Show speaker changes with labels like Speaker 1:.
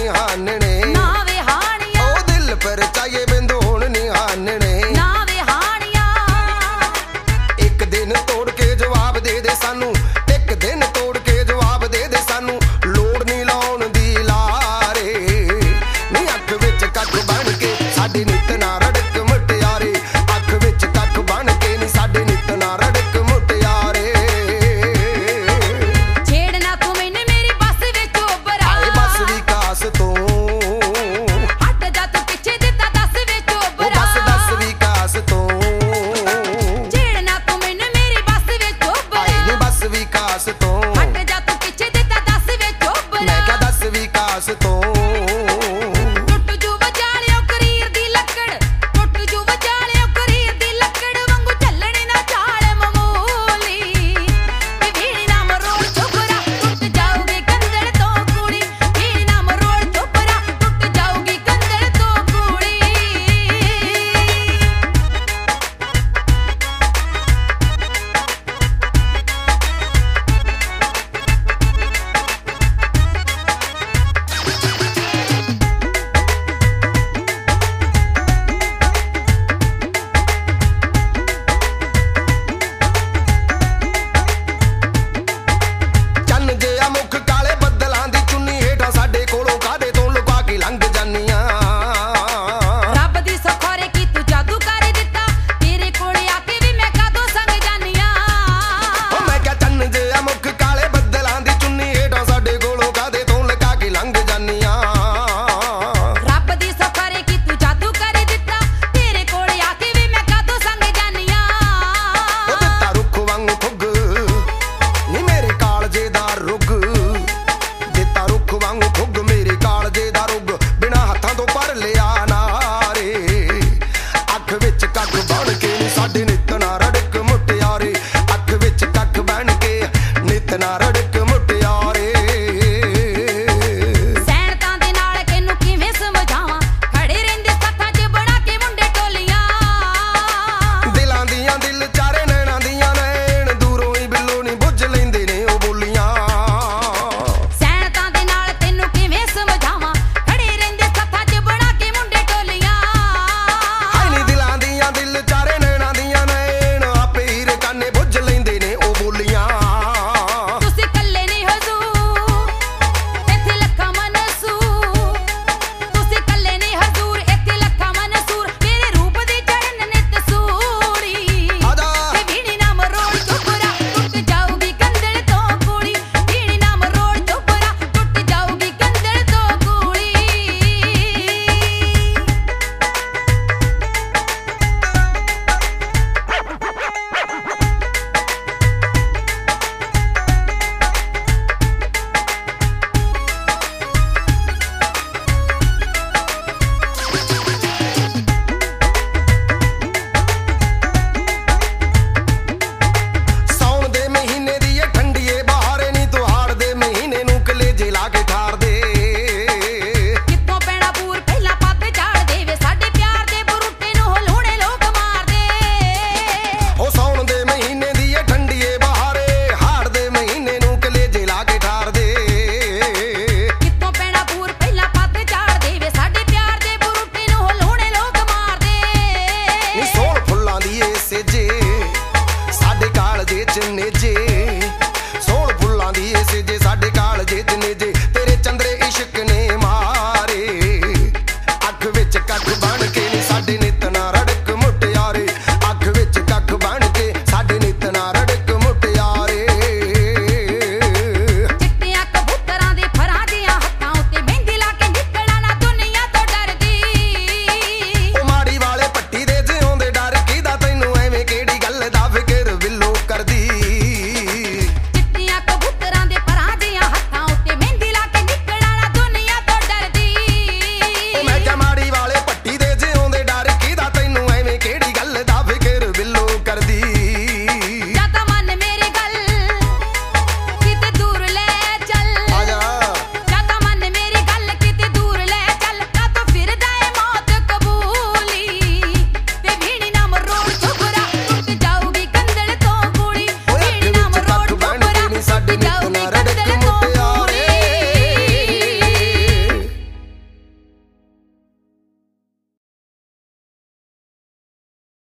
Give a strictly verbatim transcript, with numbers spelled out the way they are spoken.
Speaker 1: नहीं हानने
Speaker 2: ना वे हानिया
Speaker 1: ओ दिल पर चाहिए बिंदु हुण नहीं हानने
Speaker 2: ना वे हानिया
Speaker 1: एक दिन तोड़ के जवाब दे दे सानू एक दिन तोड़ के जवाब दे दे सानू लोड़ नहीं लाउण दी लारे नी अख विच कख बन के साडी नित ना रड़क मुटियारे अख विच कख बन के नी साडी नित ना रड़क मुटियारे
Speaker 2: छेड़ना तू मैनू मेरी बस विच उभरा
Speaker 1: आए बस विकास तो
Speaker 2: हट जा तू पिछे दिता दस विच
Speaker 1: ओ
Speaker 2: उभरा
Speaker 1: बस दस विकास तो
Speaker 2: छेड़ना तू मैनू मेरी बस विच उभरा
Speaker 1: आए नी बस विकास तो
Speaker 2: हट जा तू पिछे दिता दस विच उभरा
Speaker 1: मैं क्या दस विकास तो